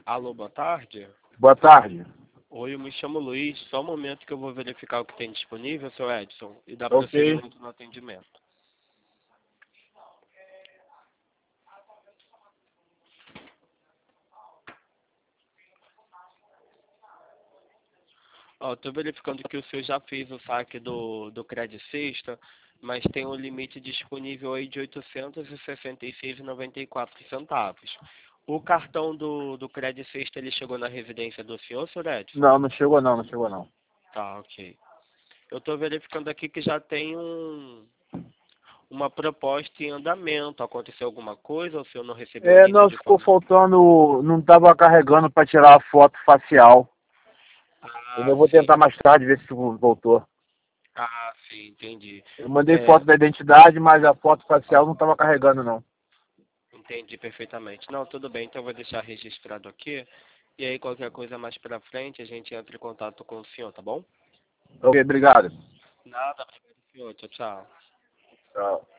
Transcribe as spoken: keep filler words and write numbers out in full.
Alô, boa tarde. Boa tarde. Oi, eu me chamo Luiz. Só um momento que eu vou verificar o que tem disponível, seu Edson, e dar Ok. prosseguimento no atendimento. Ó, tô verificando que o senhor já fez o saque do, do Credit Sexta, mas tem um limite disponível aí de oitocentos e sessenta e seis reais e noventa e quatro centavos. O cartão do, do Credit Sexta, ele chegou na residência do senhor, senhor Edson? Não, não chegou não, não chegou não. Tá, ok. Eu tô verificando aqui que já tem um, uma proposta em andamento. Aconteceu alguma coisa ou o senhor não recebeu o É, link não, de ficou forma... faltando, não estava carregando para tirar a foto facial. Eu Ah, ainda vou sim. tentar mais tarde ver se voltou. Ah, sim, entendi. Eu mandei É, foto da identidade, mas a foto facial não estava carregando não. entendi perfeitamente. Não, tudo bem, então eu vou deixar registrado aqui. E aí, qualquer coisa mais pra frente, a gente entra em contato com o senhor, tá bom? Ok, obrigado. Nada, obrigado, senhor. Tchau, tchau. Tchau.